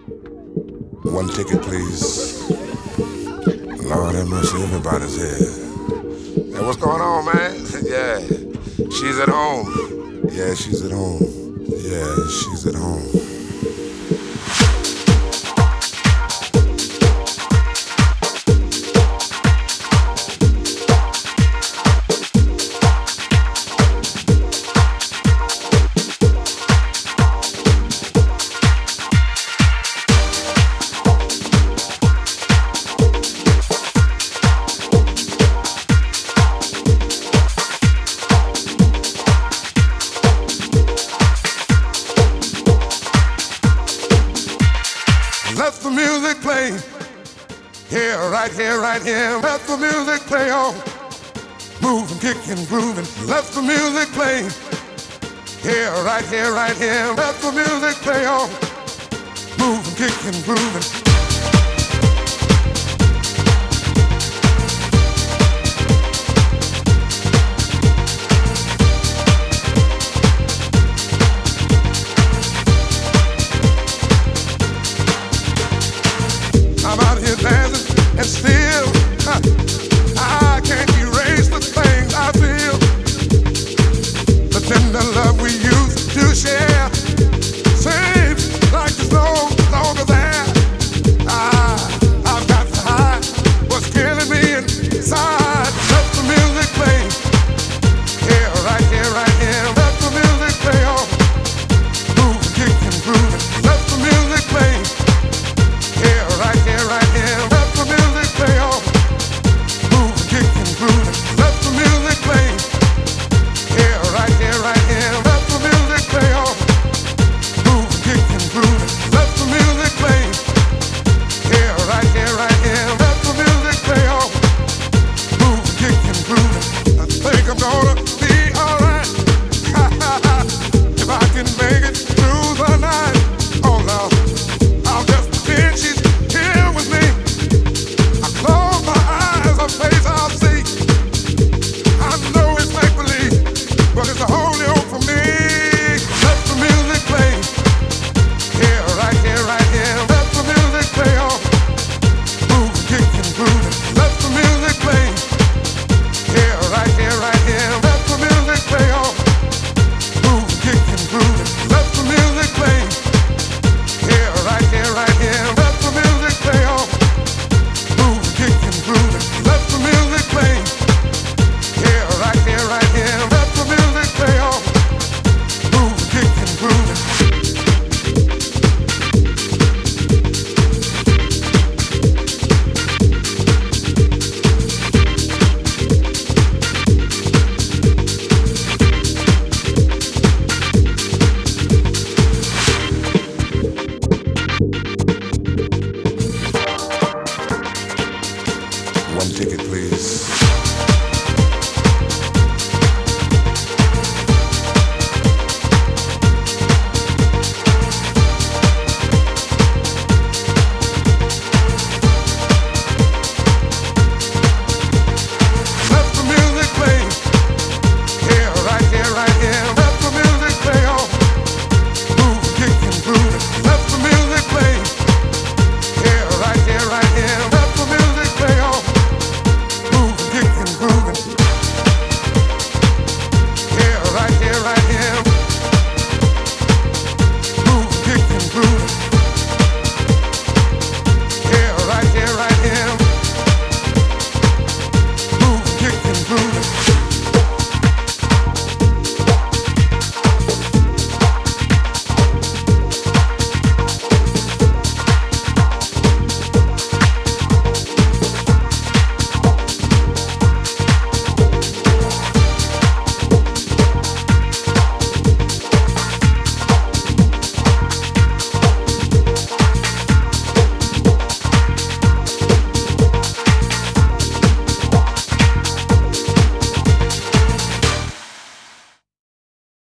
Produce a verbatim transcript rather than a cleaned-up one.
One ticket, please. Lord have mercy, everybody's here. Hey, what's going on, man? Yeah, she's at home. Yeah, she's at home. Yeah, she's at home. Let the music play. Here, right here, right here. Let the music play on. Moving, kicking, grooving. Let the music play. Here, right here, right here. Let the music play on. Moving, kicking, grooving.